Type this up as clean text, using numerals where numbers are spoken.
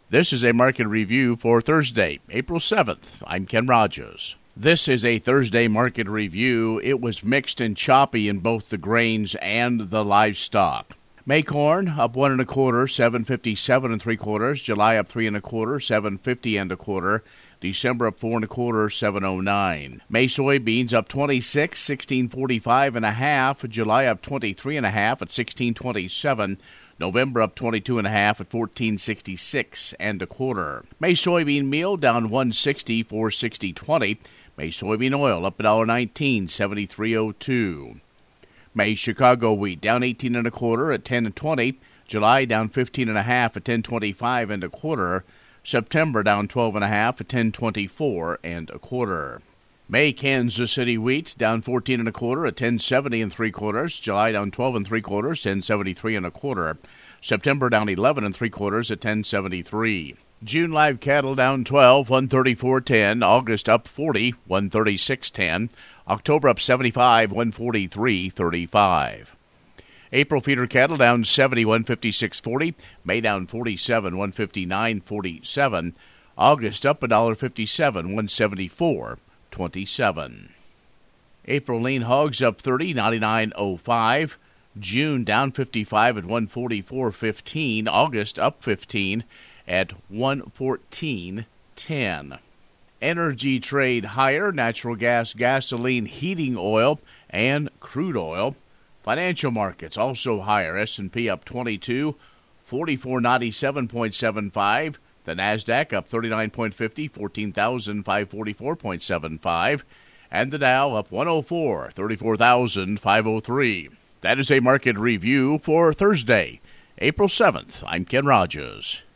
This is a market review for Thursday, April 7th. I'm Ken Rogers. This is a Thursday market review. It was mixed and choppy in both the grains and the livestock. May corn up 1 1/4, 757 3/4. July up 3 1/4, 750 1/4. December up 4 1/4, 709. May soybeans up 26, 1645 1/2. July up 23 1/2 at 1627. November up 22 1/2 at 1466 1/4. May soybean meal down 160, 460.20. May soybean oil up $1.19, 73.02. May Chicago wheat down 18 1/4 at 10.20. July down 15 1/2 at 10.25 1/4. September down 12 1/2 at 10.24 1/4. May Kansas City wheat down 14 1/4 at 10.70 3/4. July down 12 3/4, 10.73 1/4. September down 11 3/4 at 10.73. June live cattle down 12, 134.10. August up 40, 136.10. October up 75, 143.35. April feeder cattle down 70, 156.40. May down 47, 159.47. August up $1.57, 174.27. April lean hogs up 30, 99.05. June down 55 at 144.15. August up 15 at 114.10. Energy trade higher, natural gas, gasoline, heating oil, and crude oil. Financial markets also higher. S&P up 22, 4497.75. The NASDAQ up 39.50, 14,544.75. And the Dow up 104, 34,503. That is a market review for Thursday, April 7th. I'm Ken Rogers.